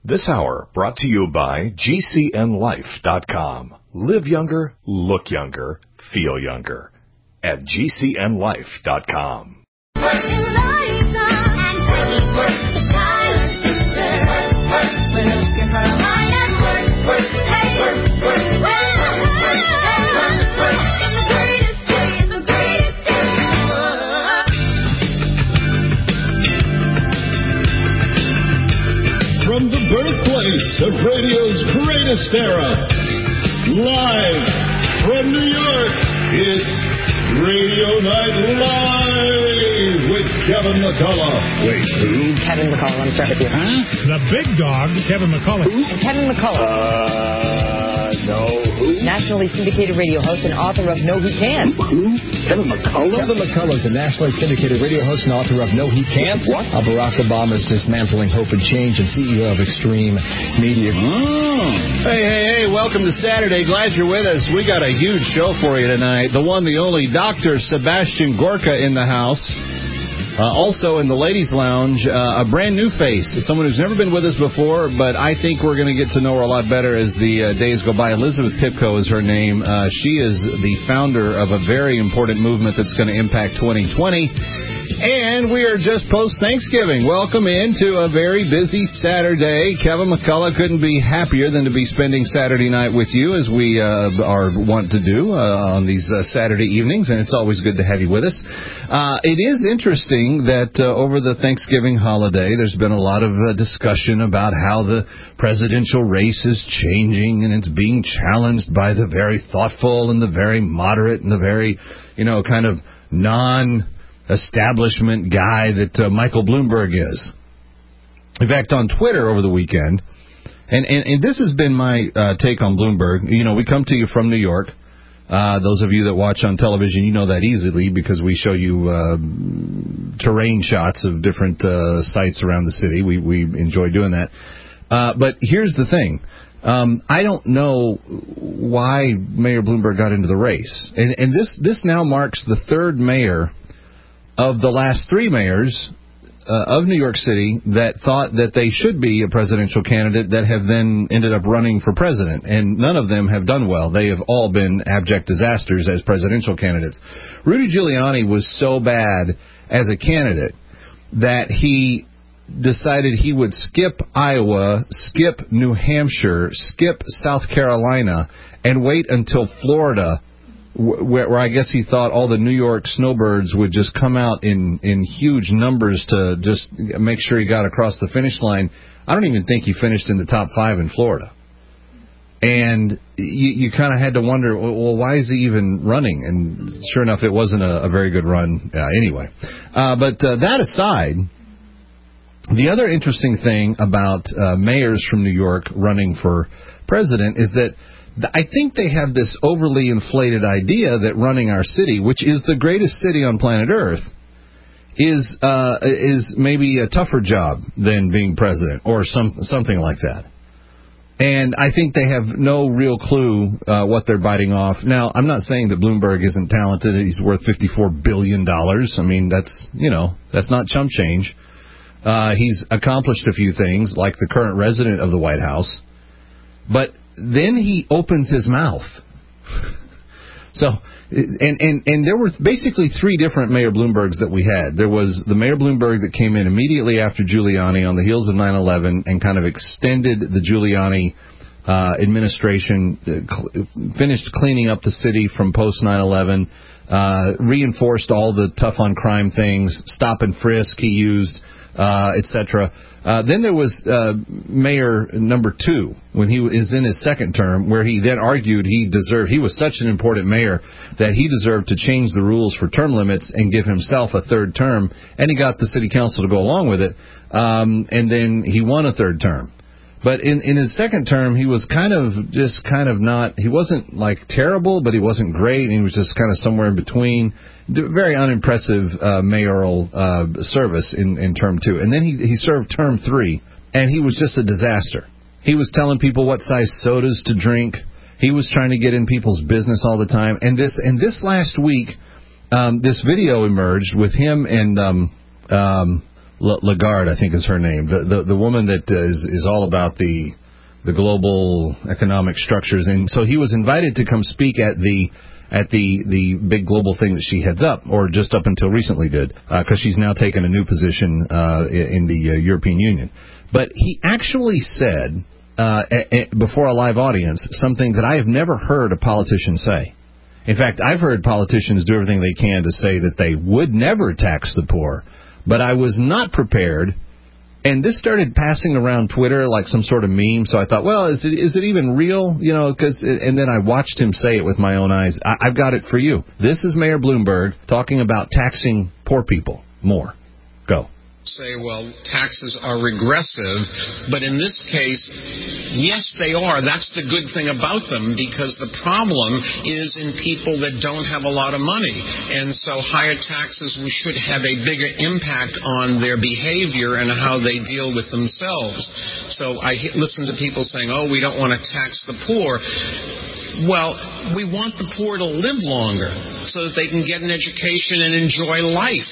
This hour brought to you by GCNLife.com. Live younger, look younger, feel younger. At GCNLife.com. From the birthplace of radio's greatest era, live from New York, it's Radio Night Live with Kevin McCullough. Wait, who? Kevin McCullough. Let me start with you. Huh? The big dog, Kevin McCullough. Who? Kevin McCullough. No, who? Nationally syndicated radio host and author of No He Can't. Who? Kevin McCullough? Kevin McCullough is a nationally syndicated radio host and author of No He Can't. What? Barack Obama's Dismantling Hope and Change and CEO of Extreme Media. Oh. Hey, welcome to Saturday. Glad you're with us. We got a huge show for you tonight. The one, the only Dr. Sebastian Gorka in the house. Also in the ladies' lounge, a brand new face, someone who's never been with us before, but I think we're going to get to know her a lot better as the days go by. Elizabeth Pipko is her name. She is the founder of a very important movement that's going to impact 2020. And we are just post-Thanksgiving. Welcome into a very busy Saturday. Kevin McCullough couldn't be happier than to be spending Saturday night with you, as we are wont to do on these Saturday evenings, and it's always good to have you with us. It is interesting that over the Thanksgiving holiday, there's been a lot of discussion about how the presidential race is changing, and it's being challenged by the very thoughtful and the very moderate and the very, kind of non-establishment guy that Michael Bloomberg is. In fact, on Twitter over the weekend, and this has been my take on Bloomberg. We come to you from New York. Those of you that watch on television, you know that easily because we show you terrain shots of different sites around the city. We enjoy doing that. But here's the thing. I don't know why Mayor Bloomberg got into the race. And this now marks the third mayor of the last three mayors of New York City that thought that they should be a presidential candidate that have then ended up running for president. And none of them have done well. They have all been abject disasters as presidential candidates. Rudy Giuliani was so bad as a candidate that he decided he would skip Iowa, skip New Hampshire, skip South Carolina, and wait until Florida, where I guess he thought all the New York snowbirds would just come out in huge numbers to just make sure he got across the finish line. I don't even think he finished in the top 5 in Florida. And you kind of had to wonder, well, why is he even running? And sure enough, it wasn't a very good run anyway. But that aside, the other interesting thing about mayors from New York running for president is that I think they have this overly inflated idea that running our city, which is the greatest city on planet Earth, is maybe a tougher job than being president or something like that. And I think they have no real clue what they're biting off. Now, I'm not saying that Bloomberg isn't talented. He's worth $54 billion. I mean, that's not chump change. He's accomplished a few things, like the current resident of the White House. But then he opens his mouth. So, and there were basically three different Mayor Bloombergs that we had. There was the Mayor Bloomberg that came in immediately after Giuliani on the heels of 9/11 and kind of extended the Giuliani administration, finished cleaning up the city from post 9/11, reinforced all the tough on crime things, stop and frisk he used, etc. Then there was Mayor number 2, when he is in his second term, where he then argued he was such an important mayor that he deserved to change the rules for term limits and give himself a third term, and he got the city council to go along with it, and then he won a third term. But in his second term, he was kind of not, he wasn't like terrible, but he wasn't great, and he was just kind of somewhere in between. Very unimpressive mayoral service in term 2. And then he served term 3, and he was just a disaster. He was telling people what size sodas to drink. He was trying to get in people's business all the time. And this last week, this video emerged with him and Lagarde, I think is her name, the woman that is all about the global economic structures, and so he was invited to come speak at the big global thing that she heads up, or just up until recently did, because she's now taken a new position in the European Union. But he actually said before a live audience something that I have never heard a politician say. In fact, I've heard politicians do everything they can to say that they would never tax the poor, but I was not prepared. And this started passing around Twitter like some sort of meme, so I thought, well, is it even real? You know, and then I watched him say it with my own eyes. I've got it for you. This is Mayor Bloomberg talking about taxing poor people more. Go. Say, well, taxes are regressive, but in this case, yes, they are. That's the good thing about them, because the problem is in people that don't have a lot of money. And so higher taxes should have a bigger impact on their behavior and how they deal with themselves. So I listen to people saying, oh, we don't want to tax the poor. Well, we want the poor to live longer so that they can get an education and enjoy life.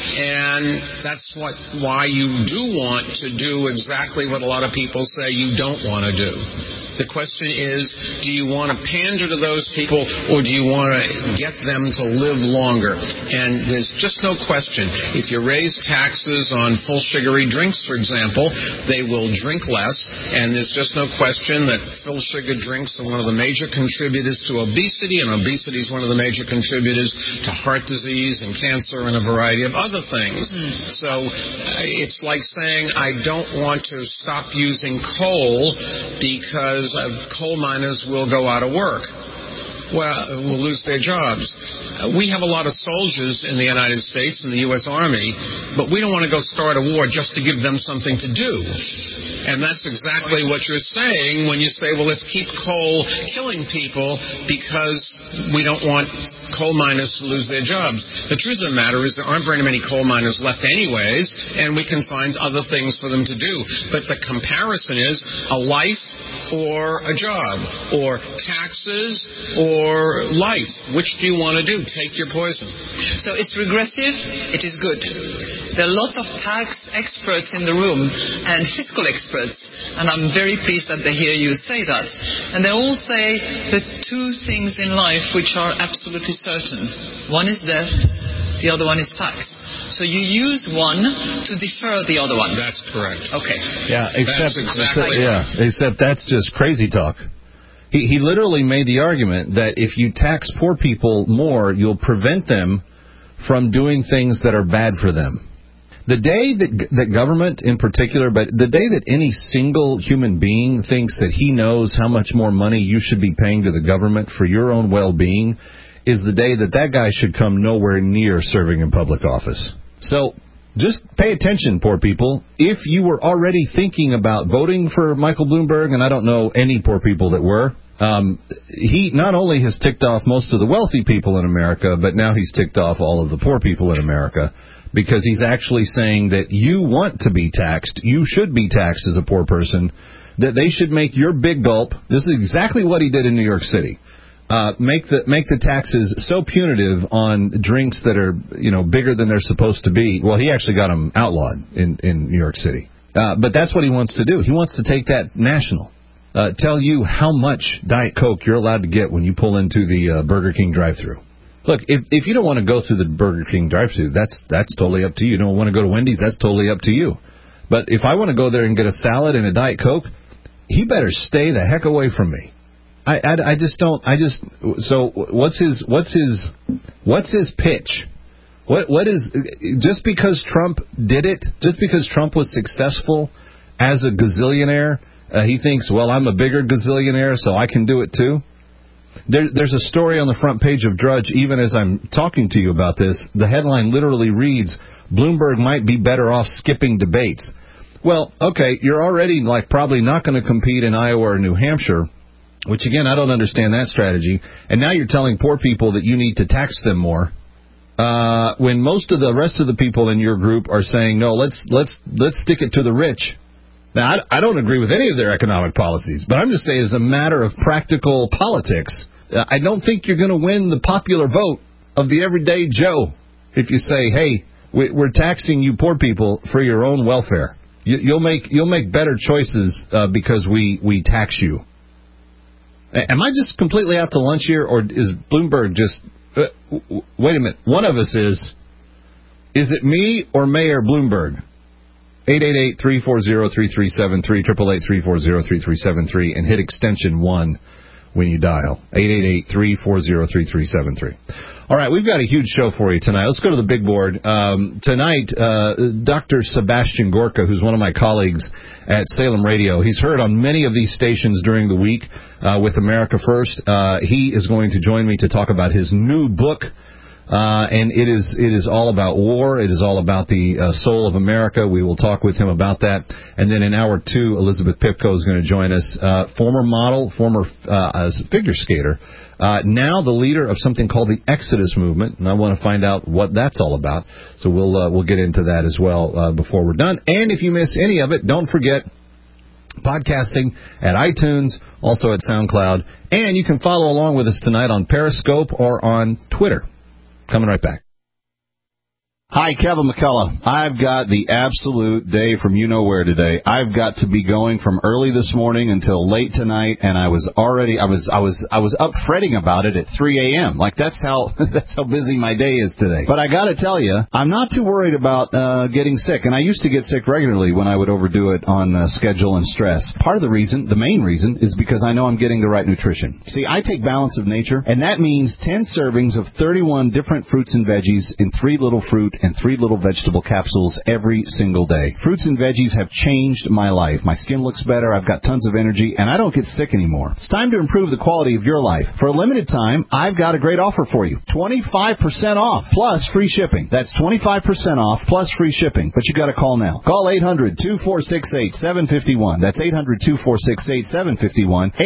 And that's why you do want to do exactly what a lot of people say you don't want to do. The question is, do you want to pander to those people, or do you want to get them to live longer? And there's just no question. If you raise taxes on full sugary drinks, for example, they will drink less, and there's just no question that full sugar drinks are one of the major contributors to obesity, and obesity is one of the major contributors to heart disease and cancer and a variety of other things. So it's like saying, I don't want to stop using coal because coal miners will go out of work. Well, will lose their jobs. We have a lot of soldiers in the United States, in the U.S. Army, but we don't want to go start a war just to give them something to do. And that's exactly what you're saying when you say, well, let's keep coal killing people because we don't want coal miners to lose their jobs. The truth of the matter is there aren't very many coal miners left anyways, and we can find other things for them to do. But the comparison is a life or a job, or taxes or life. Which do you want to do? Take your poison. So it's regressive, it is good. There are lots of tax experts in the room and fiscal experts, and I'm very pleased that they hear you say that. And they all say the two things in life which are absolutely certain. One is death, the other one is tax. So you use one to defer the other one. That's correct. Okay. Yeah, except that's just crazy talk. He literally made the argument that if you tax poor people more, you'll prevent them from doing things that are bad for them. The day that government in particular, but the day that any single human being thinks that he knows how much more money you should be paying to the government for your own well-being is the day that guy should come nowhere near serving in public office. So just pay attention, poor people. If you were already thinking about voting for Michael Bloomberg, and I don't know any poor people that were, he not only has ticked off most of the wealthy people in America, but now he's ticked off all of the poor people in America, because he's actually saying that you want to be taxed, you should be taxed as a poor person, that they should make your big gulp. This is exactly what he did in New York City. Make the taxes so punitive on drinks that are, bigger than they're supposed to be. Well, he actually got them outlawed in New York City. But that's what he wants to do. He wants to take that national. Tell you how much Diet Coke you're allowed to get when you pull into the Burger King drive-thru. Look, if you don't want to go through the Burger King drive-thru, that's totally up to you. You don't want to go to Wendy's, that's totally up to you. But if I want to go there and get a salad and a Diet Coke, he better stay the heck away from me. So what's his pitch? What is, just because Trump did it, just because Trump was successful as a gazillionaire, he thinks, well, I'm a bigger gazillionaire, so I can do it too? There's a story on the front page of Drudge, even as I'm talking to you about this. The headline literally reads, Bloomberg might be better off skipping debates. Well, okay, you're already probably not going to compete in Iowa or New Hampshire, which, again, I don't understand that strategy. And now you're telling poor people that you need to tax them more, when most of the rest of the people in your group are saying, no, let's stick it to the rich. Now, I don't agree with any of their economic policies, but I'm just saying as a matter of practical politics, I don't think you're going to win the popular vote of the everyday Joe if you say, hey, We're taxing you poor people for your own welfare. You'll make better choices because we tax you. Am I just completely out to lunch here, or is Bloomberg just... wait a minute. One of us is. Is it me or Mayor Bloomberg? 888-340-3373, 888-340-3373, and hit extension 1 when you dial. 888-340-3373. All right, we've got a huge show for you tonight. Let's go to the big board. Tonight, Dr. Sebastian Gorka, who's one of my colleagues at Salem Radio, he's heard on many of these stations during the week with America First. He is going to join me to talk about his new book. And it is all about war. It is all about the soul of America. We will talk with him about that. And then in hour 2, Elizabeth Pipko is going to join us. Former model, former figure skater, now the leader of something called the Exodus Movement. And I want to find out what that's all about. So we'll get into that as well before we're done. And if you miss any of it, don't forget podcasting at iTunes, also at SoundCloud. And you can follow along with us tonight on Periscope or on Twitter. Coming right back. Hi, Kevin McCullough. I've got the absolute day from you-know-where today. I've got to be going from early this morning until late tonight, and I was up fretting about it at 3 a.m. Like, that's how busy my day is today. But I got to tell you, I'm not too worried about getting sick, and I used to get sick regularly when I would overdo it on schedule and stress. Part of the reason, the main reason, is because I know I'm getting the right nutrition. See, I take Balance of Nature, and that means 10 servings of 31 different fruits and veggies in 3 little fruit and 3 little vegetable capsules every single day. Fruits and veggies have changed my life. My skin looks better, I've got tons of energy, and I don't get sick anymore. It's time to improve the quality of your life. For a limited time, I've got a great offer for you. 25% off plus free shipping. That's 25% off plus free shipping. But you got to call now. Call 800-2468-751. That's 800-2468-751.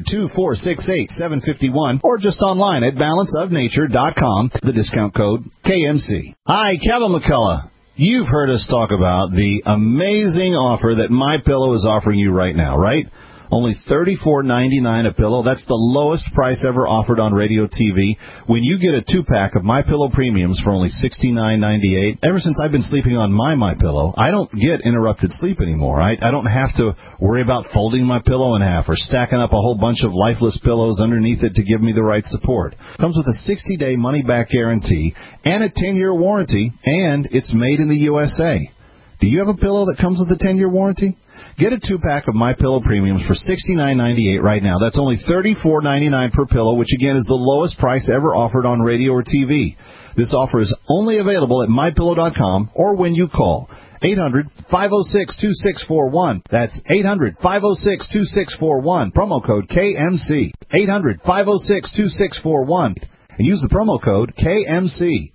800-2468-751. Or just online at balanceofnature.com. The discount code KMC. Hi, Kevin McCullough. You've heard us talk about the amazing offer that MyPillow is offering you right now, right? Only $34.99 a pillow. That's the lowest price ever offered on radio TV. When you get a 2-pack of MyPillow Premiums for only $69.98, ever since I've been sleeping on my MyPillow, I don't get interrupted sleep anymore. I don't have to worry about folding my pillow in half or stacking up a whole bunch of lifeless pillows underneath it to give me the right support. Comes with a 60-day money-back guarantee and a 10-year warranty, and it's made in the USA. Do you have a pillow that comes with a 10-year warranty? Get a 2-pack of MyPillow Premiums for $69.98 right now. That's only $34.99 per pillow, which again is the lowest price ever offered on radio or TV. This offer is only available at MyPillow.com or when you call 800-506-2641. That's 800-506-2641. Promo code KMC. 800-506-2641. And use the promo code KMC.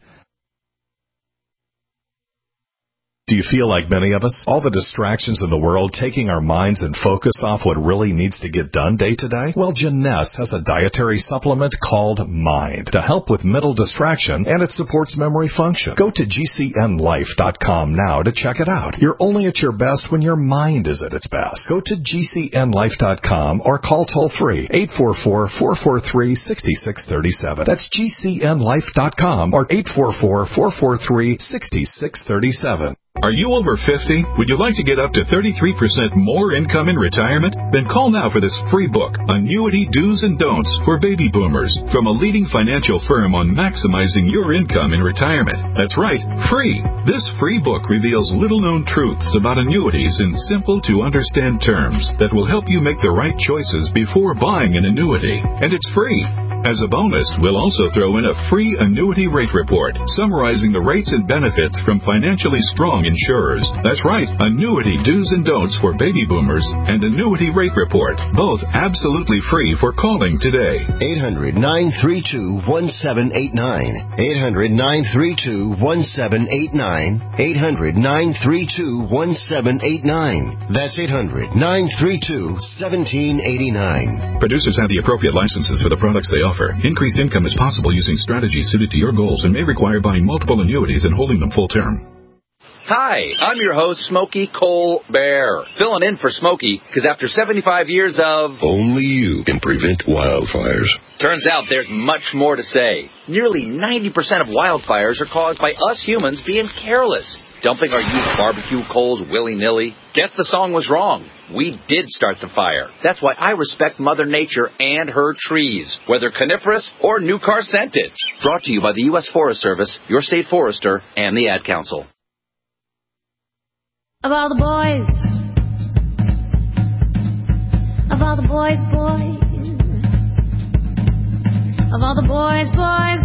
Do you feel like many of us? All the distractions in the world taking our minds and focus off what really needs to get done day to day? Well, Jeunesse has a dietary supplement called Mind to help with mental distraction, and it supports memory function. Go to GCNLife.com now to check it out. You're only at your best when your mind is at its best. Go to GCNLife.com or call toll-free 844-443-6637. That's GCNLife.com or 844-443-6637. Are you over 50? Would you like to get up to 33% more income in retirement? Then call now for this free book, Annuity Do's and Don'ts for Baby Boomers, from a leading financial firm on maximizing your income in retirement. That's right, free. This free book reveals little-known truths about annuities in simple-to-understand terms that will help you make the right choices before buying an annuity. And it's free. As a bonus, we'll also throw in a free annuity rate report summarizing the rates and benefits from financially strong insurers. That's right, Annuity Do's and Don'ts for Baby Boomers and Annuity Rate Report, both absolutely free for calling today. 800-932-1789. 800-932-1789. 800-932-1789. That's 800-932-1789. Producers have the appropriate licenses for the products they offer. Increased income is possible using strategies suited to your goals and may require buying multiple annuities and holding them full term. Hi, I'm your host, Smokey Colbert, filling in for Smokey, because after 75 years of... Only you can prevent wildfires. Turns out there's much more to say. Nearly 90% of wildfires are caused by us humans being careless, dumping our used barbecue coals willy-nilly. Guess the song was wrong. We did start the fire. That's why I respect Mother Nature and her trees, whether coniferous or new car scented. Brought to you by the U.S. Forest Service, your state forester, and the Ad Council. Of all the boys, of all the boys, of all the boys, of all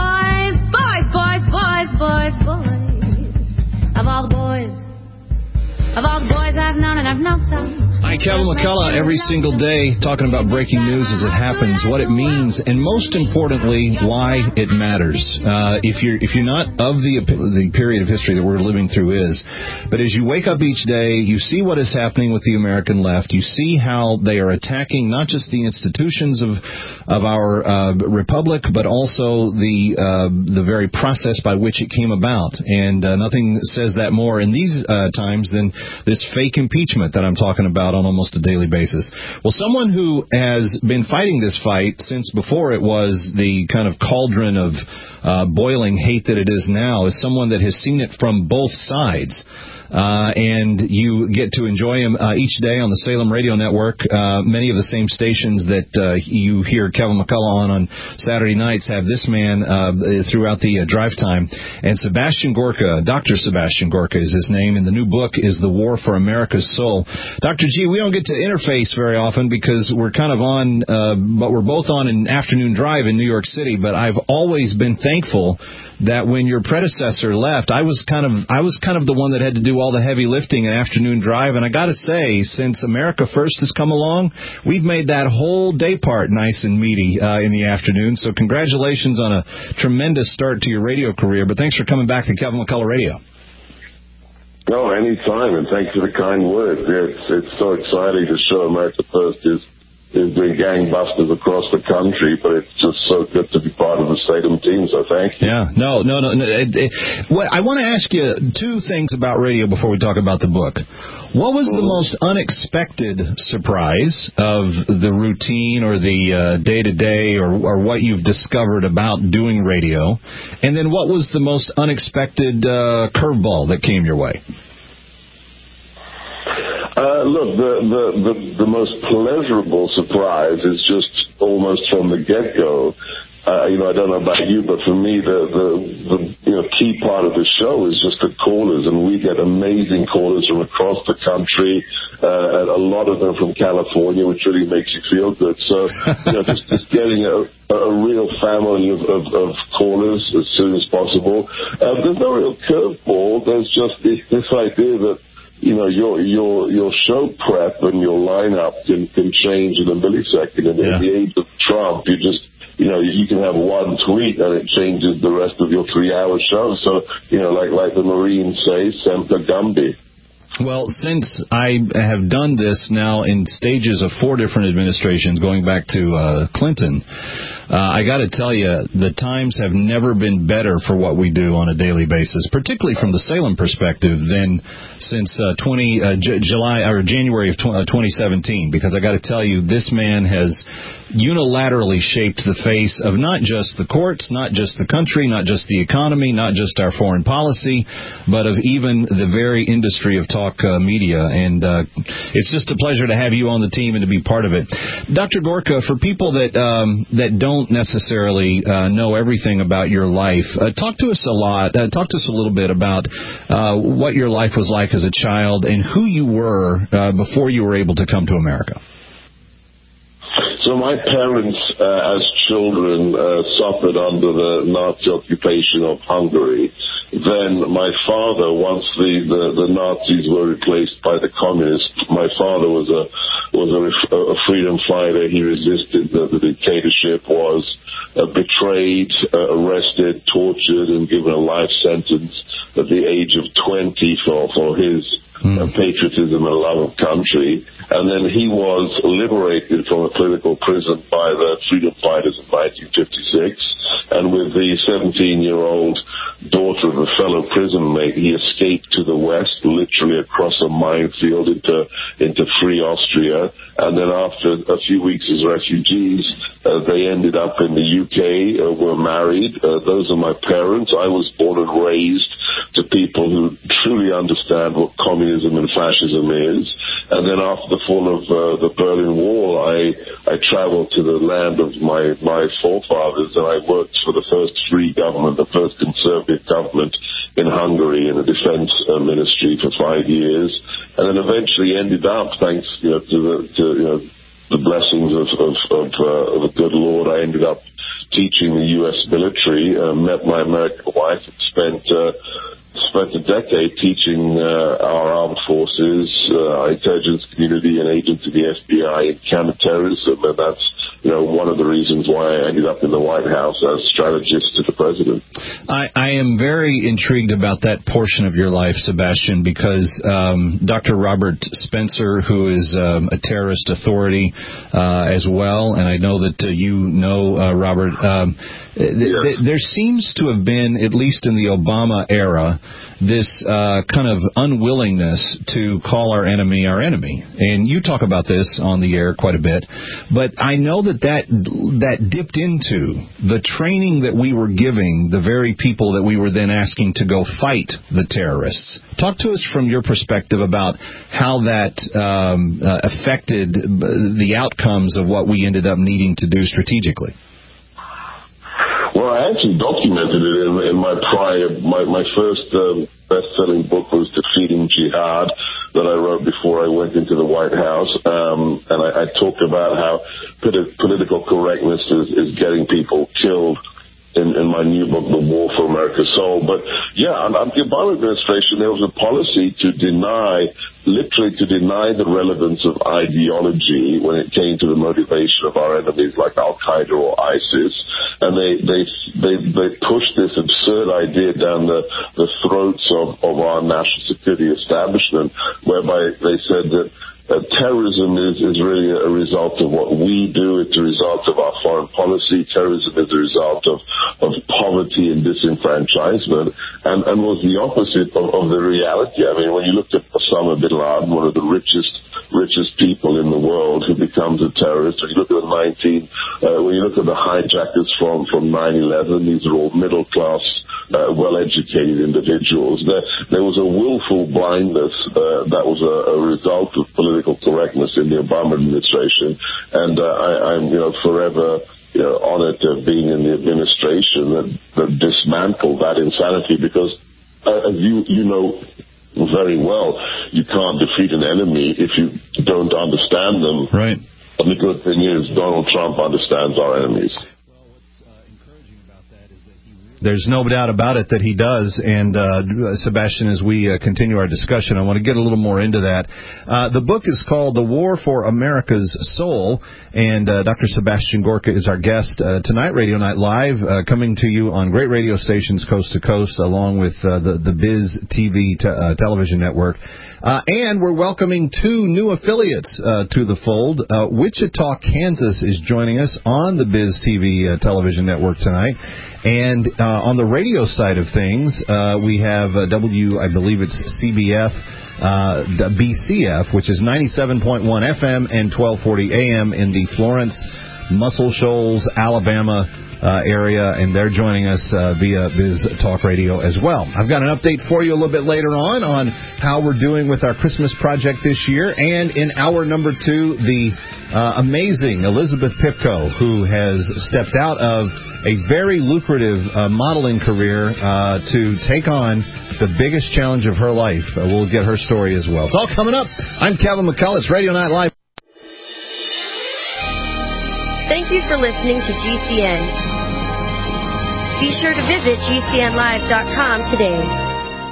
the boys I've known, and I've known some. Hi, Kevin McCullough, every single day talking about breaking news as it happens, what it means, and most importantly, why it matters. If you're not of the period of history that we're living through is, but as you wake up each day, you see what is happening with the American left. You see how they are attacking not just the institutions of our republic, but also the very process by which it came about. And nothing says that more in these times than this fake impeachment that I'm talking about on almost a daily basis. Well, someone who has been fighting this fight since before it was the kind of cauldron of boiling hate that it is now is someone that has seen it from both sides. And you get to enjoy him each day on the Salem Radio Network. Many of the same stations that you hear Kevin McCullough on Saturday nights have this man throughout the drive time. And Sebastian Gorka, Dr. Sebastian Gorka is his name, and the new book is The War for America's Soul. Dr. G, we don't get to interface very often because we're kind of on, but we're both on an afternoon drive in New York City, but I've always been thankful that when your predecessor left, I was kind of the one that had to do all the heavy lifting in afternoon drive, and I got to say, since America First has come along, we've made that whole day part nice and meaty in the afternoon. So congratulations on a tremendous start to your radio career, but thanks for coming back to Kevin McCullough Radio. No, anytime, and thanks for the kind words. It's so exciting to show America First is doing gangbusters across the country, but it's just so good to be part of the Salem team, so thank you. Yeah, no. I want to ask you two things about radio before we talk about the book. What was the most unexpected surprise of the routine or the day-to-day or what you've discovered about doing radio? And then what was the most unexpected curveball that came your way? Look, the most pleasurable surprise is just almost from the get-go. I don't know about you, but for me, the key part of the show is just the callers, and we get amazing callers from across the country, and a lot of them from California, which really makes you feel good. So, just getting a real family of callers as soon as possible. There's no real curveball. There's just this idea that your show prep and your lineup can change in a millisecond. And in the age of Trump, you can have one tweet and it changes the rest of your 3-hour show. So, like the Marines say, Semper Gumby. Well, since I have done this now in stages of 4 different administrations, going back to Clinton, I got to tell you, the times have never been better for what we do on a daily basis, particularly from the Salem perspective, than since January of 2017. Because I got to tell you, this man has unilaterally shaped the face of not just the courts, not just the country, not just the economy, not just our foreign policy, but of even the very industry of talk media. And it's just a pleasure to have you on the team and to be part of it. Dr. Gorka, for people that don't necessarily know everything about your life, talk to us a little bit about what your life was like as a child and who you were before you were able to come to America. So my parents, as children, suffered under the Nazi occupation of Hungary. Then my father, once the Nazis were replaced by the communists, my father was a freedom fighter. He resisted the dictatorship, was betrayed, arrested, tortured, and given a life sentence at the age of 20 for his patriotism and love of country. And then he was liberated from a political prison by the freedom fighters in 1956. And with the 17-year-old daughter of a fellow prison mate. He escaped to the west, literally across a minefield into free Austria. And then after a few weeks as refugees, they ended up in the UK, were married. Those are my parents. I was born and raised to people who truly understand what communism and fascism is. And then after the fall of the Berlin Wall, I traveled to the land of my forefathers, and I worked for the first free government, the first conservative government in Hungary in the defense ministry for 5 years, and then eventually ended up, thanks to the blessings of the good Lord, I ended up teaching the U.S. military, met my American wife, and spent a decade teaching our armed forces, our intelligence community, and agents of the FBI in counterterrorism, and that's one of the reasons why I ended up in the White House as strategist to the president. I am very intrigued about that portion of your life, Sebastian, because Dr. Robert Spencer, who is a terrorist authority as well, and I know that Robert, there seems to have been, at least in the Obama era, this kind of unwillingness to call our enemy. And you talk about this on the air quite a bit. But I know that dipped into the training that we were giving the very people that we were then asking to go fight the terrorists. Talk to us from your perspective about how that affected the outcomes of what we ended up needing to do strategically. Well, I actually documented it in my first best-selling book was Defeating Jihad that I wrote before I went into the White House, and I talked about how political correctness is getting people killed in my new book, The War for America's Soul. But yeah, under the Obama administration, there was a policy to deny the relevance of ideology when it came to the motivation of our enemies like Al-Qaeda or ISIS. And they pushed this absurd idea down the throats of our national security establishment, whereby they said that terrorism is really a result of what we do. It's a result of our foreign policy. Terrorism is a result of poverty and disenfranchisement, and was the opposite of the reality. I mean, when you looked at Osama bin Laden, one of the richest people in the world, who becomes a terrorist, when you look at the hijackers from 9/11, these are all middle class, well-educated individuals. There was a willful blindness that was a result of political correctness in the Obama administration, and I'm forever honored to have been in the administration that dismantled that insanity, because as you know very well, you can't defeat an enemy if you don't understand them. Right. And the good thing is Donald Trump understands our enemies. There's no doubt about it that he does. And, Sebastian, as we continue our discussion, I want to get a little more into that. The book is called The War for America's Soul, and Dr. Sebastian Gorka is our guest tonight, Radio Night Live, coming to you on great radio stations coast to coast, along with the Biz TV television network. And we're welcoming 2 new affiliates to the fold. Wichita, Kansas is joining us on the Biz TV television network tonight. And on the radio side of things, we have I believe it's CBF, BCF, which is 97.1 FM and 1240 AM in the Florence, Muscle Shoals, Alabama area, and they're joining us via Biz Talk Radio as well. I've got an update for you a little bit later on how we're doing with our Christmas project this year, and in hour number 2, the amazing Elizabeth Pipko, who has stepped out of a very lucrative modeling career to take on the biggest challenge of her life. We'll get her story as well. It's all coming up. I'm Kevin McCullough. It's Radio Night Live. Thank you for listening to GCN. Be sure to visit GCNlive.com today.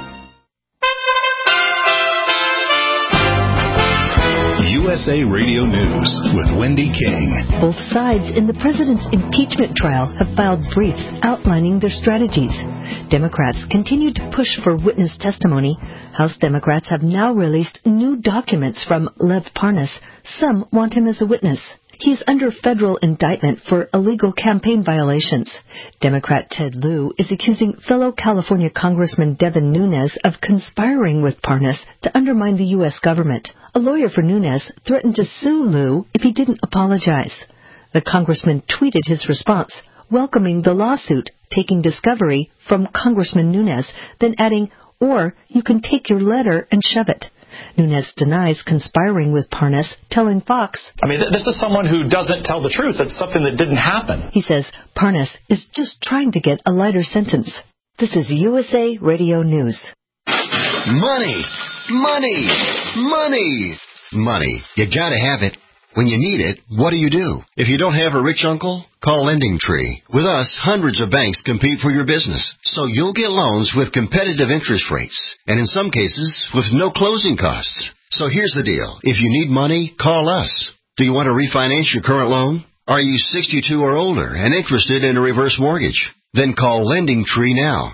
USA Radio News with Wendy King. Both sides in the president's impeachment trial have filed briefs outlining their strategies. Democrats continue to push for witness testimony. House Democrats have now released new documents from Lev Parnas. Some want him as a witness. He's under federal indictment for illegal campaign violations. Democrat Ted Lieu is accusing fellow California Congressman Devin Nunes of conspiring with Parnas to undermine the U.S. government. A lawyer for Nunes threatened to sue Lieu if he didn't apologize. The congressman tweeted his response, welcoming the lawsuit, taking discovery from Congressman Nunes, then adding, or you can take your letter and shove it. Nunes denies conspiring with Parnas, telling Fox, I mean, this is someone who doesn't tell the truth. It's something that didn't happen. He says Parnas is just trying to get a lighter sentence. This is USA Radio News. Money! Money! Money! Money. You gotta have it. When you need it, what do? If you don't have a rich uncle, call LendingTree. With us, hundreds of banks compete for your business, so you'll get loans with competitive interest rates, and in some cases, with no closing costs. So here's the deal. If you need money, call us. Do you want to refinance your current loan? Are you 62 or older and interested in a reverse mortgage? Then call LendingTree now.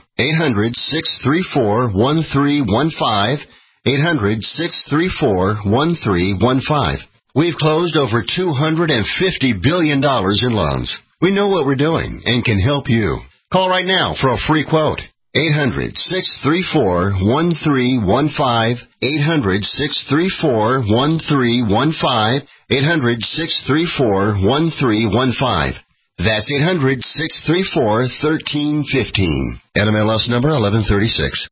800-634-1315. 800-634-1315. We've closed over $250 billion in loans. We know what we're doing and can help you. Call right now for a free quote. 800-634-1315. 800-634-1315. 800-634-1315. That's 800-634-1315. NMLS number 1136.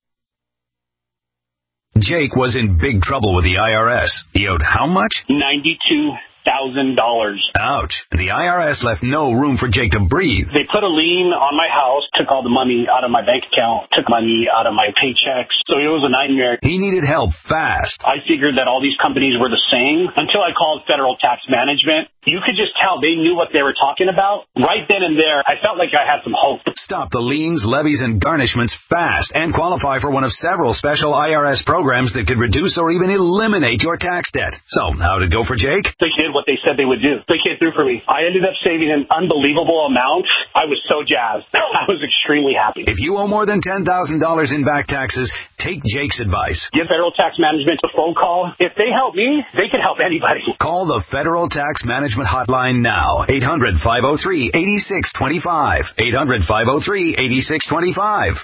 Jake was in big trouble with the IRS. He owed how much? $92,000. Ouch. The IRS left no room for Jake to breathe. They put a lien on my house, took all the money out of my bank account, took money out of my paychecks. So it was a nightmare. He needed help fast. I figured that all these companies were the same until I called Federal Tax Management. You could just tell they knew what they were talking about. Right then and there, I felt like I had some hope. Stop the liens, levies, and garnishments fast and qualify for one of several special IRS programs that could reduce or even eliminate your tax debt. So, how'd it go for Jake? They did what they said they would do. They came through for me. I ended up saving an unbelievable amount. I was so jazzed. I was extremely happy. If you owe more than $10,000 in back taxes, take Jake's advice. Give Federal Tax Management a phone call. If they help me, they can help anybody. Call the Federal Tax Management hotline now. 800-503-8625. 800-503-8625.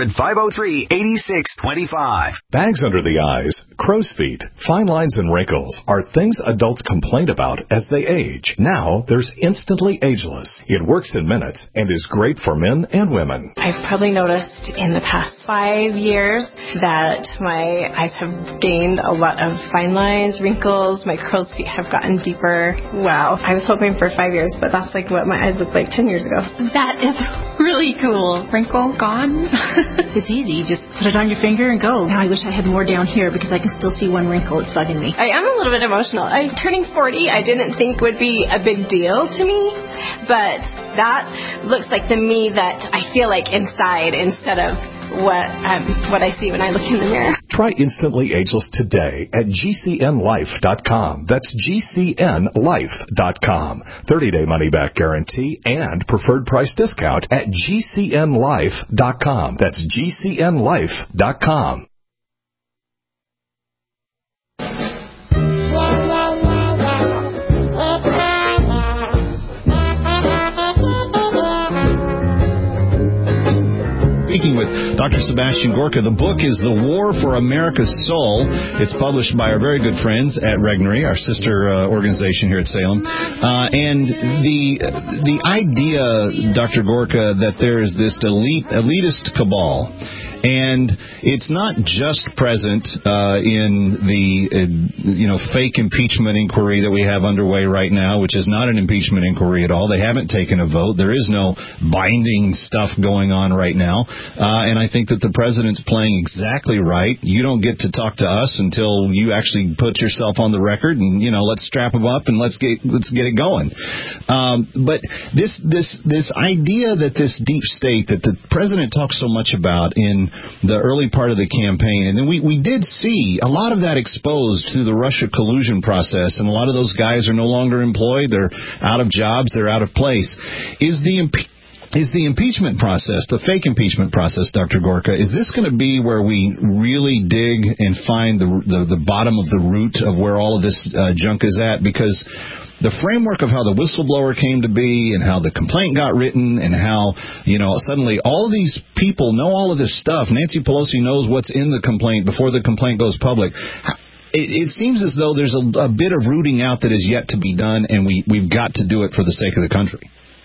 800-503-8625. Bags under the eyes, crow's feet, fine lines and wrinkles are things adults complain about as they age. Now there's Instantly Ageless. It works in minutes and is great for men and women. I've probably noticed in the past 5 years that my eyes have gained a lot of fine lines, wrinkles, my crow's feet have gotten deeper. Wow. I was hoping for 5 years, but that's like what my eyes looked like 10 years ago. That is really cool. Wrinkle gone. It's easy. You just put it on your finger and go. Now I wish I had more down here because I can still see one wrinkle. It's bugging me. I am a little bit emotional. Turning 40, I didn't think would be a big deal to me, but that looks like the me that I feel like inside instead of what I see when I look in the mirror. Try Instantly Ageless today at GCNLife.com. That's GCNLife.com. 30-day money-back guarantee and preferred price discount at GCNLife.com. That's GCNLife.com. Speaking with Dr. Sebastian Gorka. The book is The War for America's Soul. It's published by our very good friends at Regnery, our sister organization here at Salem. And the idea, Dr. Gorka, that there is this elitist cabal, and it's not just present in the fake impeachment inquiry that we have underway right now, which is not an impeachment inquiry at all. They haven't taken a vote. There is no binding stuff going on right now. And I think that the president's playing exactly right. You don't get to talk to us until you actually put yourself on the record, and let's strap them up and let's get it going. But this idea that this deep state that the president talks so much about in the early part of the campaign, and then we did see a lot of that exposed through the Russia collusion process, and a lot of those guys are no longer employed. They're out of jobs. They're out of place. Is the impeachment process, the fake impeachment process, Dr. Gorka, is this going to be where we really dig and find the bottom of the root of where all of this junk is at? Because the framework of how the whistleblower came to be and how the complaint got written and how, suddenly all of these people know all of this stuff. Nancy Pelosi knows what's in the complaint before the complaint goes public. It seems as though there's a bit of rooting out that is yet to be done, and we've got to do it for the sake of the country.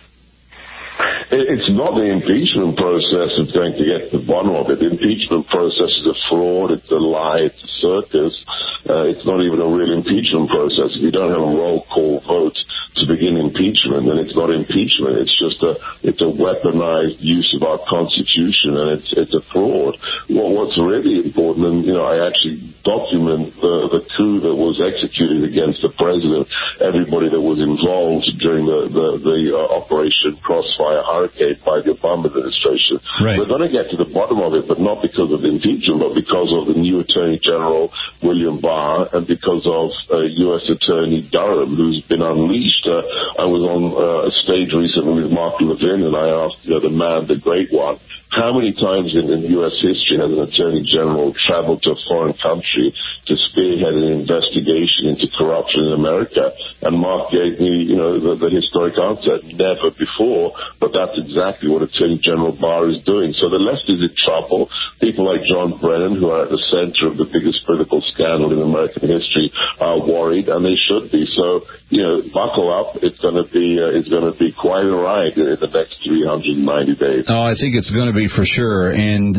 It's not the impeachment process that's going to get to the bottom of it. The impeachment process is a fraud, it's a lie, it's a circus. It's not even a real impeachment process. If you don't have a roll call vote to begin impeachment, then it's not impeachment. It's just a weaponized use of our Constitution, and it's a fraud. What's really important, and I actually document the coup that was executed against the president, everybody that was involved during the Operation Crossfire Hurricane by the Obama administration. Right. We're going to get to the bottom of it, but not because of impeachment, but because of the new Attorney General, William Barr, and because of U.S. Attorney Durham, who's been unleashed. I was on a stage recently with Mark Levin, and I asked the man, the great one, how many times in U.S. history has an Attorney General traveled to a foreign country to spearhead an investigation into corruption in America? And Mark gave me, the historic answer, never before, but that's exactly what Attorney General Barr is doing. So the left is in trouble. People like John Brennan, who are at the center of the biggest political scandal in American history, are worried, and they should be. So, buckle up. It's going to be quite a ride in the next 390 days. Oh, I think it's going to be for sure. And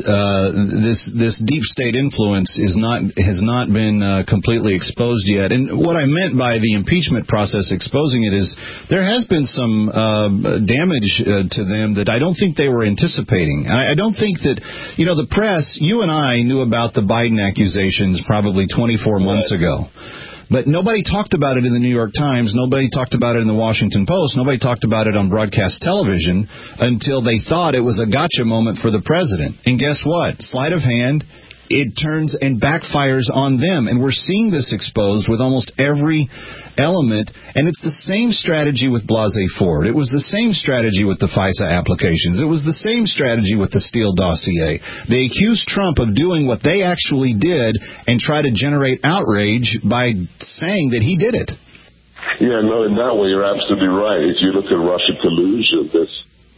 this deep state influence has not been completely exposed yet. And what I meant by the impeachment process exposing it is there has been some damage to them that I don't think they were anticipating. I don't think that, the press, you and I knew about the Biden accusations probably 24 months ago. But nobody talked about it in the New York Times. Nobody talked about it in the Washington Post. Nobody talked about it on broadcast television until they thought it was a gotcha moment for the president. And guess what? Sleight of hand, it turns and backfires on them. And we're seeing this exposed with almost every element. And it's the same strategy with Blasey Ford. It was the same strategy with the FISA applications. It was the same strategy with the Steele dossier. They accused Trump of doing what they actually did and try to generate outrage by saying that he did it. Yeah, no, in that way you're absolutely right. If you look at Russia collusion, this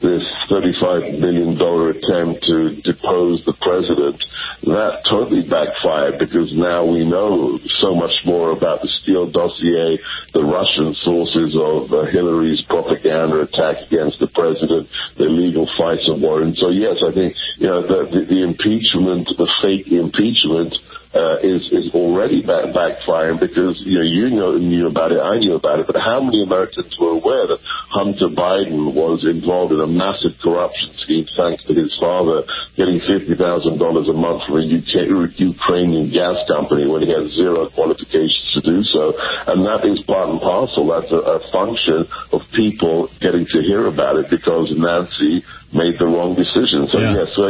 $35 million attempt to depose the president, that totally backfired because now we know so much more about the Steele dossier, the Russian sources of Hillary's propaganda attack against the president, the illegal FISA warrant. So yes, I think the impeachment, the fake impeachment, is already backfiring because you knew about it, I knew about it, but how many Americans were aware that Hunter Biden was involved in a massive corruption scheme thanks to his father getting $50,000 a month from a Ukrainian gas company when he had zero qualifications to do so? And that is part and parcel. That's a function of people getting to hear about it because Nancy made the wrong decision. So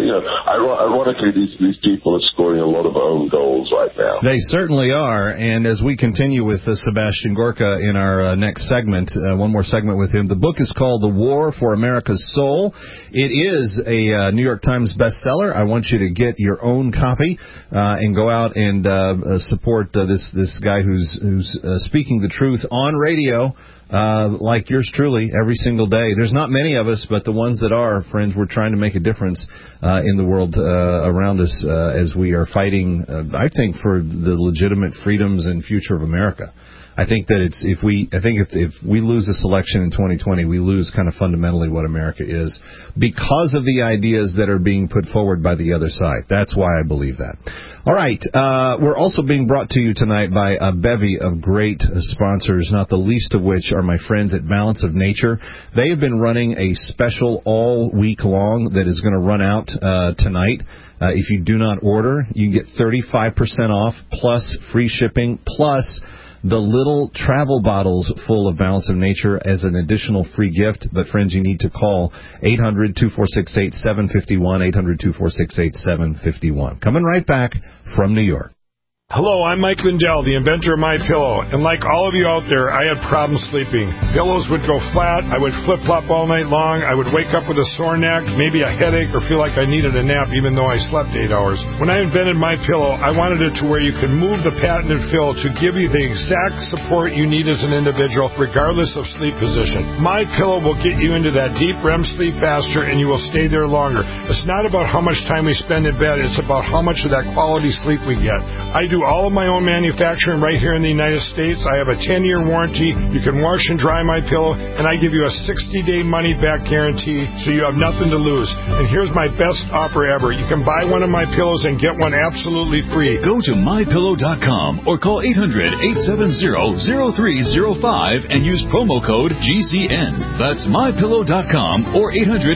ironically, these people are scoring a lot of own goals right now. They certainly are. And as we continue with Sebastian Gorka in our next segment, one more segment with him, the book is called The War for America's Soul. It is a New York Times bestseller. I want you to get your own copy and go out and support this guy who's speaking the truth on radio. Like yours truly, every single day. There's not many of us, but the ones that are, friends, we're trying to make a difference in the world around us as we are fighting, I think, for the legitimate freedoms and future of America. I think that if we lose this election in 2020, we lose kind of fundamentally what America is because of the ideas that are being put forward by the other side. That's why I believe that. All right. We're also being brought to you tonight by a bevy of great sponsors, not the least of which are my friends at Balance of Nature. They have been running a special all week long that is going to run out tonight. If you do not order, you can get 35% off plus free shipping plus the little travel bottles full of Balance of Nature as an additional free gift. But, friends, you need to call 800-246-8751, 800-246-8751. Coming right back from New York. Hello, I'm Mike Lindell, the inventor of MyPillow, and like all of you out there, I had problems sleeping. Pillows would go flat, I would flip-flop all night long, I would wake up with a sore neck, maybe a headache, or feel like I needed a nap even though I slept 8 hours. When I invented MyPillow, I wanted it to where you could move the patented fill to give you the exact support you need as an individual, regardless of sleep position. MyPillow will get you into that deep REM sleep faster, and you will stay there longer. It's not about how much time we spend in bed, it's about how much of that quality sleep we get. I do all of my own manufacturing right here in the United States. I have a 10-year warranty. You can wash and dry my pillow, and I give you a 60-day money-back guarantee, so you have nothing to lose. And here's my best offer ever. You can buy one of my pillows and get one absolutely free. Go to MyPillow.com or call 800-870-0305 and use promo code GCN. That's MyPillow.com or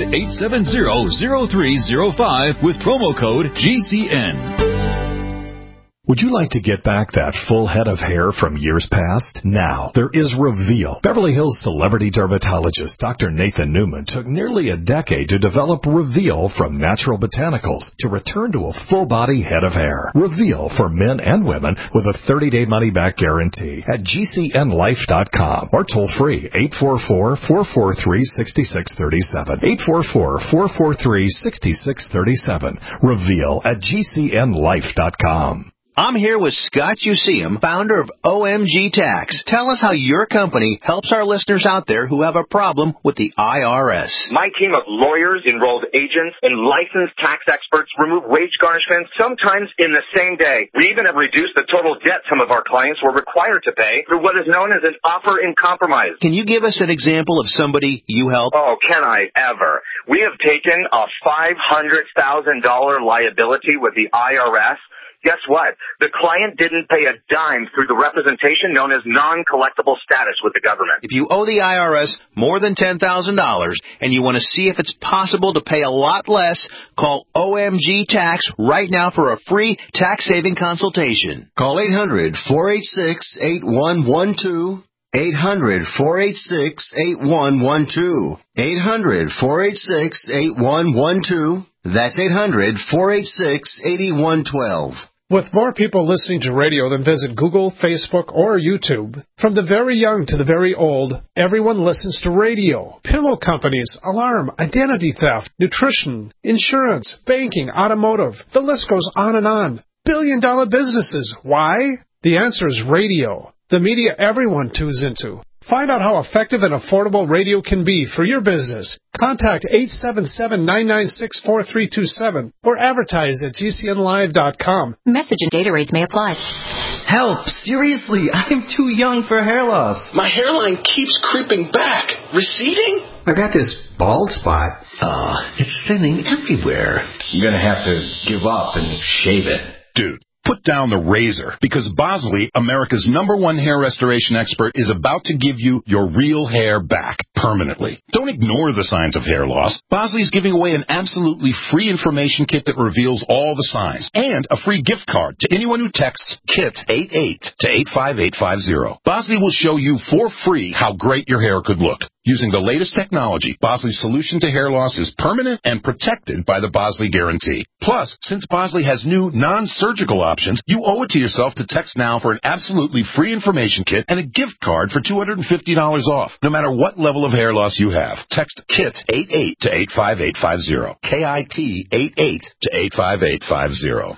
800-870-0305 with promo code GCN. Would you like to get back that full head of hair from years past? Now, there is Reveal. Beverly Hills celebrity dermatologist Dr. Nathan Newman took nearly a decade to develop Reveal from natural botanicals to return to a full-body head of hair. Reveal for men and women with a 30-day money-back guarantee at GCNlife.com or toll free 844-443-6637. 844-443-6637. Reveal at GCNlife.com. I'm here with Scott Useum, founder of OMG Tax. Tell us how your company helps our listeners out there who have a problem with the IRS. My team of lawyers, enrolled agents, and licensed tax experts remove wage garnishments sometimes in the same day. We even have reduced the total debt some of our clients were required to pay through what is known as an offer in compromise. Can you give us an example of somebody you help? Oh, can I ever? We have taken a $500,000 liability with the IRS. Guess what? The client didn't pay a dime through the representation known as non-collectible status with the government. If you owe the IRS more than $10,000 and you want to see if it's possible to pay a lot less, call OMG Tax right now for a free tax-saving consultation. Call 800-486-8112. 800-486-8112. 800-486-8112. That's 800-486-8112. With more people listening to radio than visit Google, Facebook, or YouTube, from the very young to the very old, everyone listens to radio. Pillow companies, alarm, identity theft, nutrition, insurance, banking, automotive. The list goes on and on. Billion-dollar businesses. Why? The answer is radio. The media everyone tunes into. Find out how effective and affordable radio can be for your business. Contact 877-996-4327 or advertise at GCNlive.com. Message and data rates may apply. Help! Seriously, I'm too young for hair loss. My hairline keeps creeping back. Receding? I got this bald spot. It's thinning everywhere. I'm gonna have to give up and shave it. Dude. Put down the razor, because Bosley, America's #1 hair restoration expert, is about to give you your real hair back permanently. Don't ignore the signs of hair loss. Bosley is giving away an absolutely free information kit that reveals all the signs, and a free gift card to anyone who texts KIT88 to 85850. Bosley will show you for free how great your hair could look. Using the latest technology, Bosley's solution to hair loss is permanent and protected by the Bosley Guarantee. Plus, since Bosley has new non-surgical options, you owe it to yourself to text now for an absolutely free information kit and a gift card for $250 off, no matter what level of hair loss you have. Text KIT88 to 85850. KIT88 to 85850.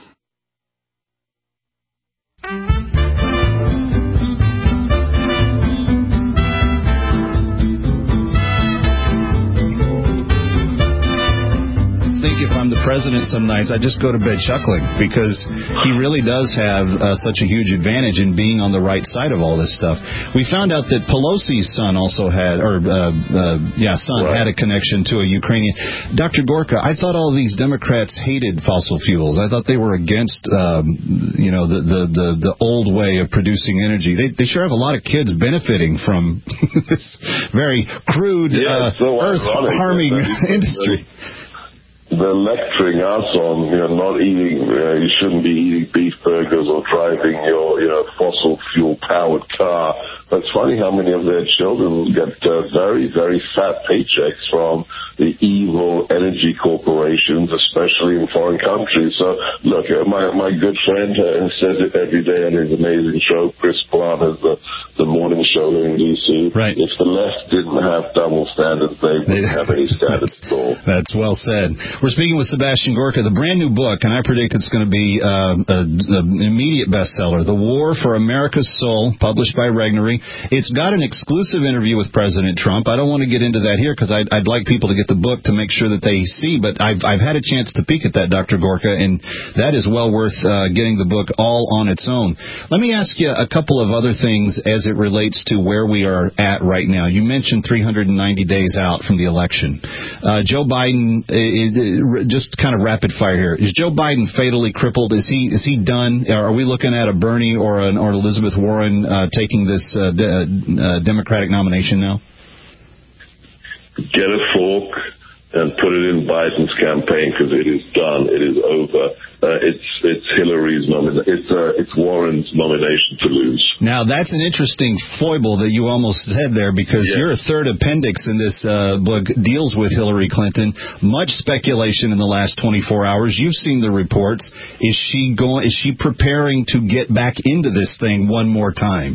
If I'm the president some nights, I just go to bed chuckling, because he really does have such a huge advantage in being on the right side of all this stuff. We found out that Pelosi's son also had, had a connection to a Ukrainian. Dr. Gorka, I thought all these Democrats hated fossil fuels. I thought they were against, the old way of producing energy. They sure have a lot of kids benefiting from this very crude, earth-harming industry. They're lecturing us on, not eating, you shouldn't be eating beef burgers or driving your, fossil fuel powered car. But it's funny how many of their children get very, very fat paychecks from the evil energy corporations, especially in foreign countries. So, look, my good friend says it every day on his amazing show. Chris Plum has the morning show here in D.C. Right. If the left didn't have double standards, they wouldn't have any standards at all. That's well said. We're speaking with Sebastian Gorka, the brand new book, and I predict it's going to be an immediate bestseller, The War for America's Soul, published by Regnery. It's got an exclusive interview with President Trump. I don't want to get into that here because I'd like people to get the book to make sure that they see, but I've had a chance to peek at that, Dr. Gorka, and that is well worth getting the book all on its own. Let me ask you a couple of other things as it relates to where we are at right now. You mentioned 390 days out from the election. Joe Biden, just kind of rapid fire here. Is Joe Biden fatally crippled? Is he done? Are we looking at a Bernie or Elizabeth Warren taking this Democratic nomination now? Get a fork and put it in Biden's campaign because it is done. It is over. It's Hillary's nomination. It's Warren's nomination to lose. Now that's an interesting foible that you almost said there because your third appendix in this book deals with Hillary Clinton. Much speculation in the last 24 hours. You've seen the reports. Is she preparing to get back into this thing one more time?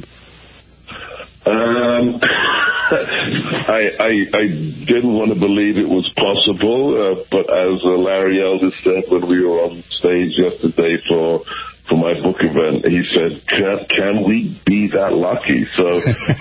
I didn't want to believe it was possible, but as Larry Elder said when we were on stage yesterday for my book event, he said, can we be that lucky? So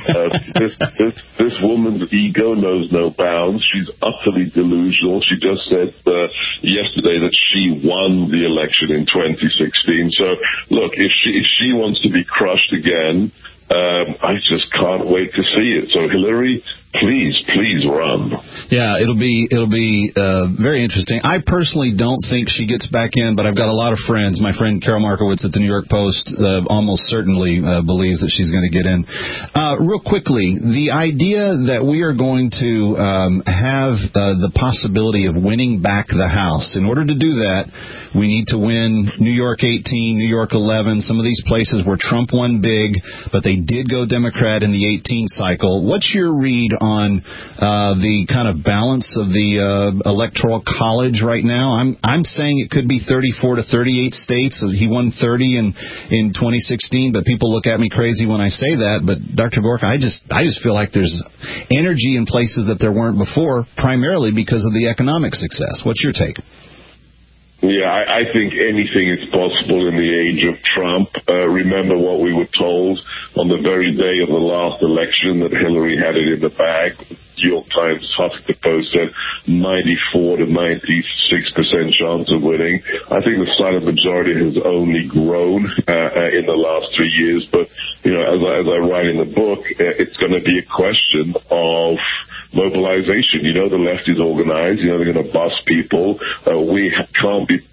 this woman's ego knows no bounds. She's utterly delusional. She just said yesterday that she won the election in 2016. So, look, if she wants to be crushed again, I just can't wait to see it. So, Hillary, please run. Yeah, it'll be very interesting. I personally don't think she gets back in, but I've got a lot of friends. My friend Carol Markowitz at the New York Post almost certainly believes that she's going to get in. Real quickly, the idea that we are going to have the possibility of winning back the House. In order to do that, we need to win New York 18, New York 11, some of these places where Trump won big, but they did go Democrat in the 18 cycle. What's your read on the kind of balance of the electoral college right now? I'm saying it could be 34 to 38 states. He won 30 in 2016, but people look at me crazy when I say that. But Dr. Gorka, I just feel like there's energy in places that there weren't before, primarily because of the economic success. What's your take? Yeah, I think anything is possible in the age of Trump. Remember what we were told on the very day of the last election that Hillary had it in the bag. New York Times, Huffington Post said 94 to 96% chance of winning. I think the silent majority has only grown in the last 3 years. But, you know, as I write in the book, it's going to be a question of mobilization. You know, the left is organized. You know, they're going to bust people. We can't be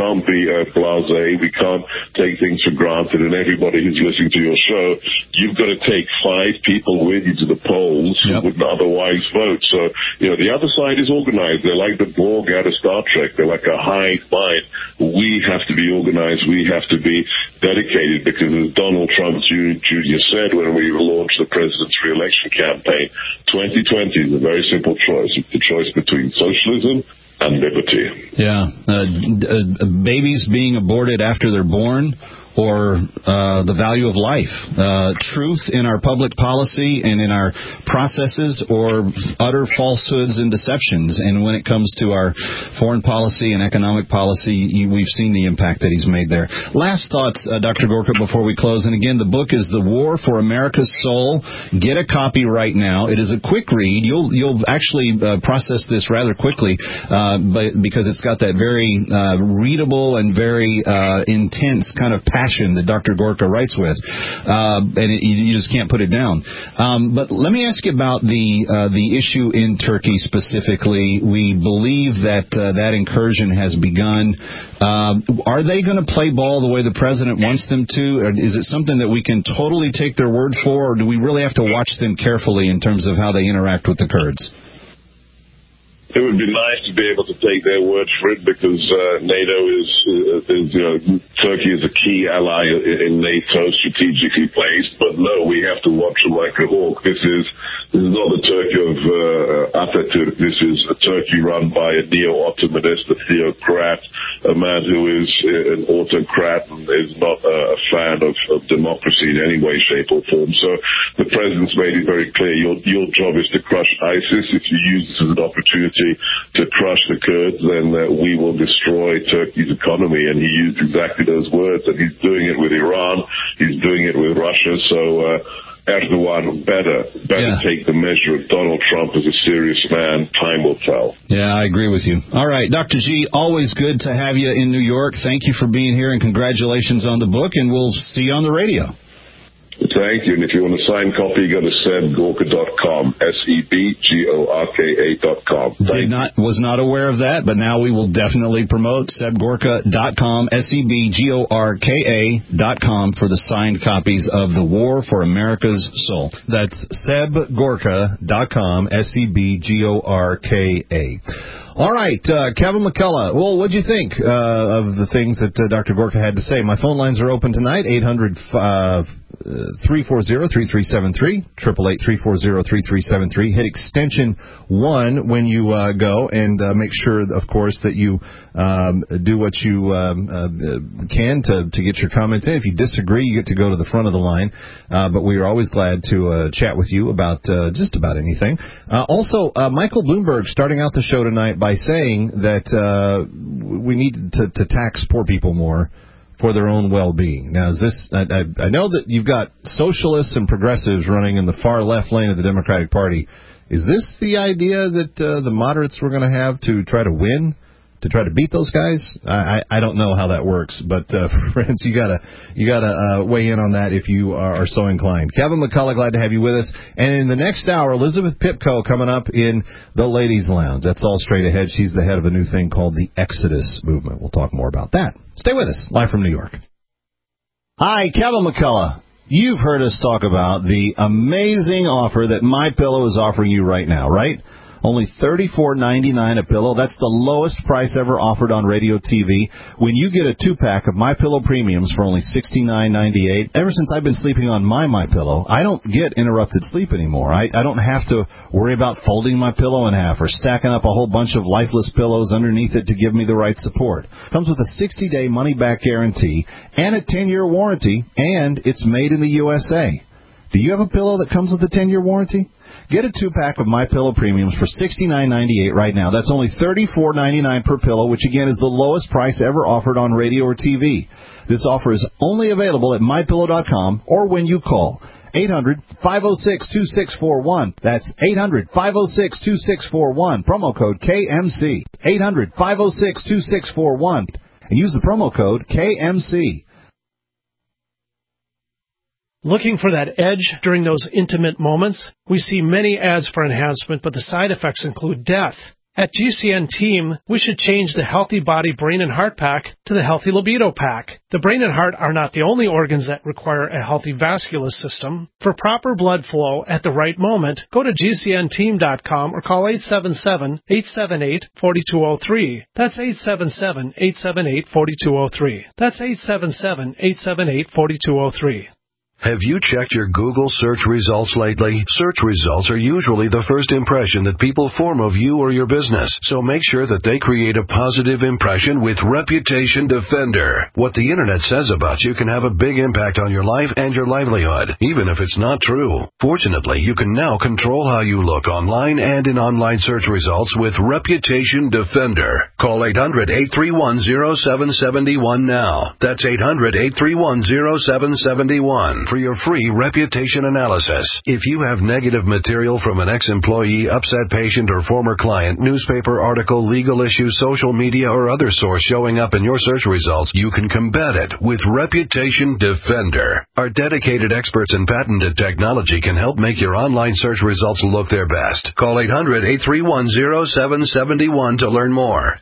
blasé. We can't take things for granted. And everybody who's listening to your show, you've got to take 5 people with you to the polls who wouldn't otherwise vote. So, you know, the other side is organized. They're like the Borg out of Star Trek. They're like a hive mind. We have to be organized. We have to be dedicated because, as Donald Trump Jr. said when we launched the president's re-election campaign, 2020 is a very simple choice. It's the choice between socialism and liberty. Yeah. Babies being aborted after they're born, or the value of life, truth in our public policy and in our processes, or utter falsehoods and deceptions. And when it comes to our foreign policy and economic policy, we've seen the impact that he's made there. Last thoughts, Dr. Gorka, before we close. And again, the book is The War for America's Soul. Get a copy right now. It is a quick read. You'll actually process this rather quickly, but because it's got that very readable and very intense kind of passion that Dr. Gorka writes with, and you just can't put it down. But let me ask you about the issue in Turkey specifically. We believe that that incursion has begun. Are they going to play ball the way the president wants them to? Or is it something that we can totally take their word for, or do we really have to watch them carefully in terms of how they interact with the Kurds? It would be nice to be able to take their word for it because NATO is Turkey is a key ally in NATO, strategically placed. But no, we have to watch them like a hawk. This is not the Turkey of Atatürk. This is a Turkey run by a neo-Ottomanist, a theocrat, a man who is an autocrat and is not a fan of democracy in any way, shape, or form. So the president's made it very clear. Your job is to crush ISIS. If you use this as an opportunity to crush the Kurds, then we will destroy Turkey's economy. And he used exactly those words. And he's doing it with Iran. He's doing it with Russia. So Erdogan better take the measure of Donald Trump as a serious man. Time will tell. Yeah, I agree with you. All right, Dr. G, always good to have you in New York. Thank you for being here, and congratulations on the book, and we'll see you on the radio. Thank you. And if you want a signed copy, go to sebgorka.com, SEBGORKA.com. Was not aware of that, but now we will definitely promote sebgorka.com, SEBGORKA.com for the signed copies of The War for America's Soul. That's sebgorka.com, SEBGORKA. All right, Kevin McCullough. Well, what'd you think of the things that Dr. Gorka had to say? My phone lines are open tonight, 800-340-3373, 888-340-3373. Hit extension 1 when you go, and make sure, of course, that you do what you can to get your comments in. If you disagree, you get to go to the front of the line, but we are always glad to chat with you about just about anything. Also, Michael Bloomberg starting out the show tonight by saying that we need to tax poor people more for their own well-being. Now, is this? I know that you've got socialists and progressives running in the far left lane of the Democratic Party. Is this the idea that the moderates were going to have to try to win, to try to beat those guys? I don't know how that works, but friends, you gotta weigh in on that if you are so inclined. Kevin McCullough, glad to have you with us. And in the next hour, Elizabeth Pipko coming up in the Ladies' Lounge. That's all straight ahead. She's the head of a new thing called the Exodus Movement. We'll talk more about that. Stay with us, live from New York. Hi, Kevin McCullough. You've heard us talk about the amazing offer that MyPillow is offering you right now, right? Only $34.99 a pillow. That's the lowest price ever offered on radio TV. When you get a 2-pack of MyPillow Premiums for only $69.98, ever since I've been sleeping on my MyPillow, I don't get interrupted sleep anymore. I don't have to worry about folding my pillow in half or stacking up a whole bunch of lifeless pillows underneath it to give me the right support. Comes with a 60-day money-back guarantee and a 10-year warranty, and it's made in the USA. Do you have a pillow that comes with a 10-year warranty? Get a 2-pack of MyPillow Premiums for $69.98 right now. That's only $34.99 per pillow, which again is the lowest price ever offered on radio or TV. This offer is only available at MyPillow.com or when you call 800-506-2641. That's 800-506-2641. Promo code KMC. 800-506-2641. And use the promo code KMC. Looking for that edge during those intimate moments? We see many ads for enhancement, but the side effects include death. At GCN Team, we should change the Healthy Body, Brain, and Heart Pack to the Healthy Libido Pack. The brain and heart are not the only organs that require a healthy vascular system. For proper blood flow at the right moment, go to GCNteam.com or call 877-878-4203. That's 877-878-4203. That's 877-878-4203. Have you checked your Google search results lately? Search results are usually the first impression that people form of you or your business, so make sure that they create a positive impression with Reputation Defender. What the Internet says about you can have a big impact on your life and your livelihood, even if it's not true. Fortunately, you can now control how you look online and in online search results with Reputation Defender. Call 800-831-0771 now. That's 800-831-0771. For your free reputation analysis. If you have negative material from an ex-employee, upset patient, or former client, newspaper article, legal issue, social media, or other source showing up in your search results, you can combat it with Reputation Defender. Our dedicated experts in patented technology can help make your online search results look their best. Call 800-831-0771 to learn more.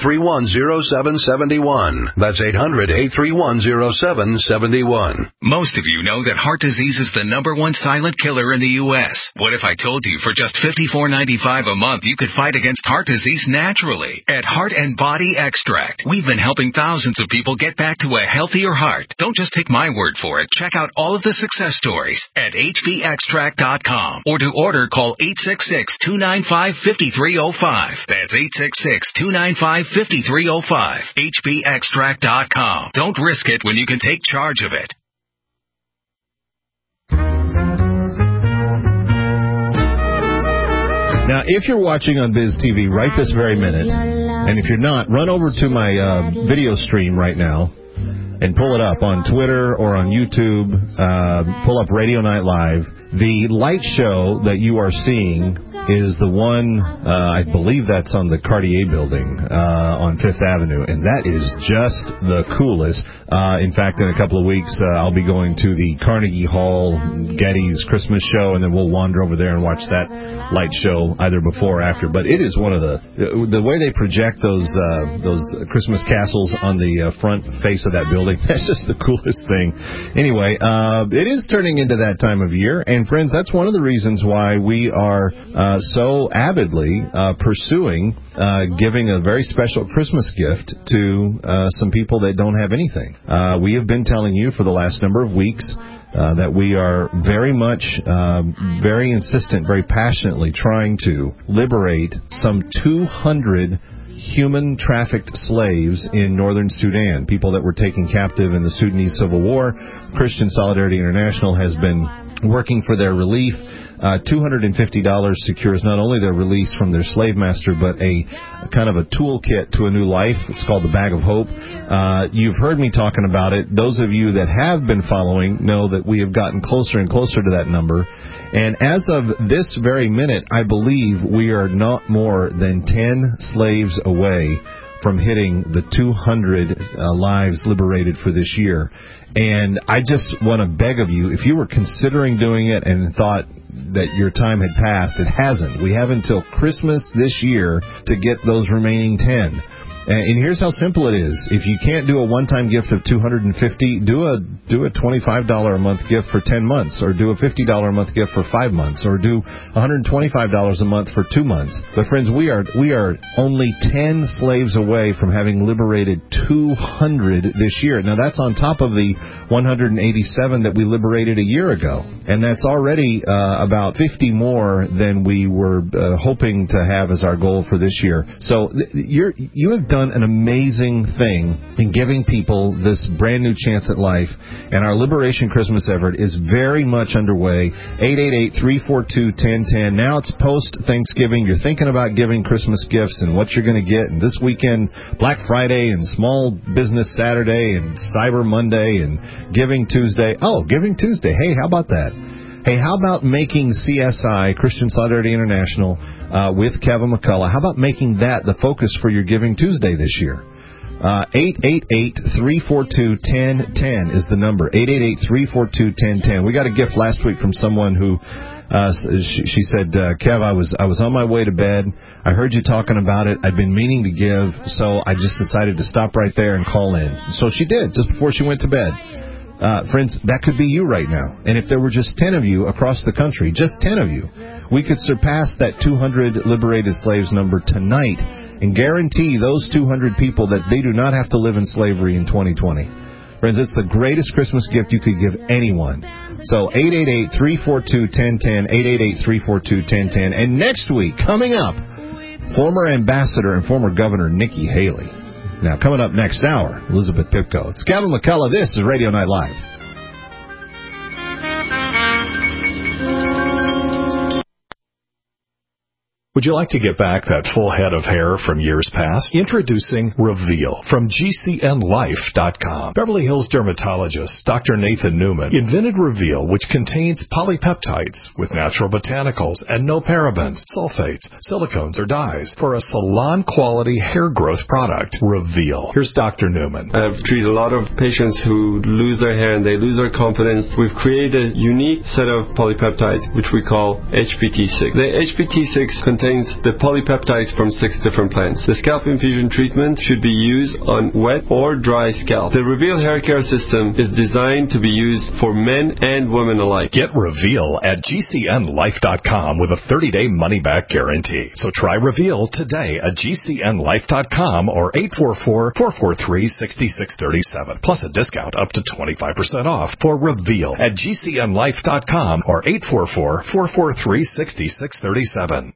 800-831-0771. That's 800-831-0771. Most Most of you know that heart disease is the #1 silent killer in the U.S. What if I told you for just $54.95 a month you could fight against heart disease naturally? At Heart and Body Extract, we've been helping thousands of people get back to a healthier heart. Don't just take my word for it. Check out all of the success stories at hbextract.com, or to order, call 866-295-5305. That's 866-295-5305. hbextract.com. Don't risk it when you can take charge of it. Now, if you're watching on Biz TV right this very minute, and if you're not, run over to my video stream right now and pull it up on Twitter or on YouTube. Pull up Radio Night Live. The light show that you are seeing is the one, I believe that's on the Cartier building on Fifth Avenue, and that is just the coolest. In fact, in a couple of weeks, I'll be going to the Carnegie Hall Getty's Christmas show, and then we'll wander over there and watch that light show either before or after. But it is one of the way they project those Christmas castles on the front face of that building. That's just the coolest thing. Anyway, it is turning into that time of year, and friends, that's one of the reasons why we are so avidly pursuing giving a very special Christmas gift to some people that don't have anything. We have been telling you for the last number of weeks that we are very much, very insistent, very passionately trying to liberate some 200 human trafficked slaves in northern Sudan, people that were taken captive in the Sudanese Civil War. Christian Solidarity International has been working for their relief. $250 secures not only their release from their slave master, but a kind of a toolkit to a new life. It's called the Bag of Hope. You've heard me talking about it. Those of you that have been following know that we have gotten closer and closer to that number. And as of this very minute, I believe we are not more than 10 slaves away from hitting the 200 lives liberated for this year. And I just want to beg of you, if you were considering doing it and thought that your time had passed, it hasn't. We have until Christmas this year to get those remaining 10. And here's how simple it is. If you can't do a one-time gift of $250, do a $25 a month gift for 10 months, or do a $50 a month gift for 5 months, or do $125 a month for 2 months. But friends, we are only 10 slaves away from having liberated 200 this year. Now that's on top of the 187 that we liberated a year ago, and that's already about 50 more than we were hoping to have as our goal for this year. So you have done an amazing thing in giving people this brand new chance at life, and our Liberation Christmas effort is very much underway. 888-342-1010. Now it's post-Thanksgiving. You're thinking about giving Christmas gifts and what you're going to get, and this weekend, Black Friday and Small Business Saturday and Cyber Monday and Giving Tuesday. Oh, Giving Tuesday. Hey, how about that? Hey, how about making CSI, Christian Solidarity International, with Kevin McCullough, how about making that the focus for your Giving Tuesday this year? 888-342-1010 is the number. 888-342-1010. We got a gift last week from someone who she said, Kev, I was on my way to bed. I heard you talking about it. I'd been meaning to give, so I just decided to stop right there and call in. So she did, just before she went to bed. Friends, that could be you right now. And if there were just 10 of you across the country, just 10 of you, we could surpass that 200 liberated slaves number tonight and guarantee those 200 people that they do not have to live in slavery in 2020. Friends, it's the greatest Christmas gift you could give anyone. So 888-342-1010, 888-342-1010. And next week, coming up, former ambassador and former Governor Nikki Haley. Now, coming up next hour, Elizabeth Pipko. It's Kevin McCullough. This is Radio Night Live. Would you like to get back that full head of hair from years past? Introducing Reveal from GCNlife.com. Beverly Hills dermatologist Dr. Nathan Newman invented Reveal, which contains polypeptides with natural botanicals and no parabens, sulfates, silicones, or dyes for a salon-quality hair growth product. Reveal. Here's Dr. Newman. I've treated a lot of patients who lose their hair and they lose their confidence. We've created a unique set of polypeptides, which we call HPT6. The HPT6 contains contains the polypeptides from 6 different plants. The scalp infusion treatment should be used on wet or dry scalp. The Reveal hair care system is designed to be used for men and women alike. Get Reveal at GCNlife.com with a 30-day money-back guarantee. So try Reveal today at GCNlife.com or 844-443-6637. Plus a discount up to 25% off for Reveal at GCNlife.com or 844-443-6637.